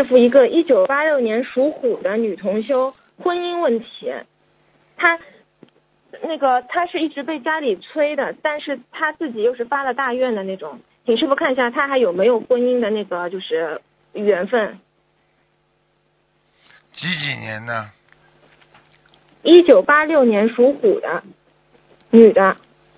师傅一个1986年属虎的女同修婚姻问题。她是一直被家里催的，但是她自己又是发了大愿的那种，请师傅看一下她还有没有婚姻的那个就是缘分。 几年呢 ？1986年属虎的女的。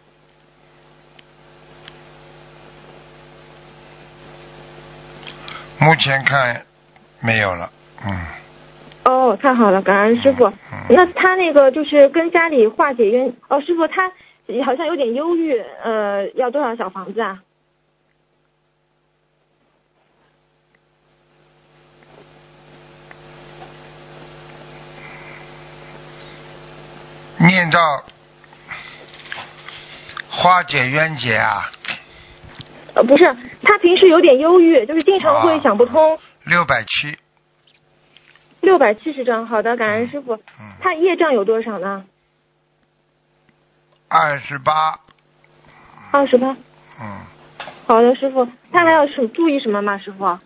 目前看没有了。 哦，太好了，感恩师傅。那他那个就是跟家里化解冤。哦，师傅他好像有点忧郁，要多少小房子啊？ 念到化解冤结啊。 不是，他平时有点忧郁，就是经常会想不通。 670。 670张，好的，感恩师傅。他业障有多少呢 ？28。 28。好的，师傅，他还要注意什么吗，师傅？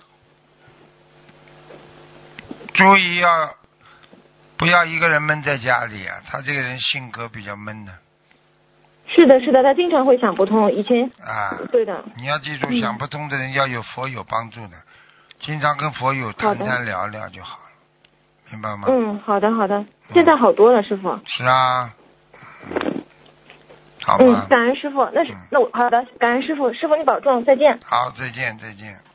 注意不要一个人闷在家里啊，他这个人性格比较闷的。 是的，是的，他经常会想不通，以前对的。 你要记住，想不通的人要有佛友帮助的，经常跟佛友谈谈聊聊就好了，明白吗？ 好的好的，现在好多了，师傅。 是啊。好吧。 感恩师傅，那我好的，感恩师傅，师傅你保重，再见。 好，再见再见。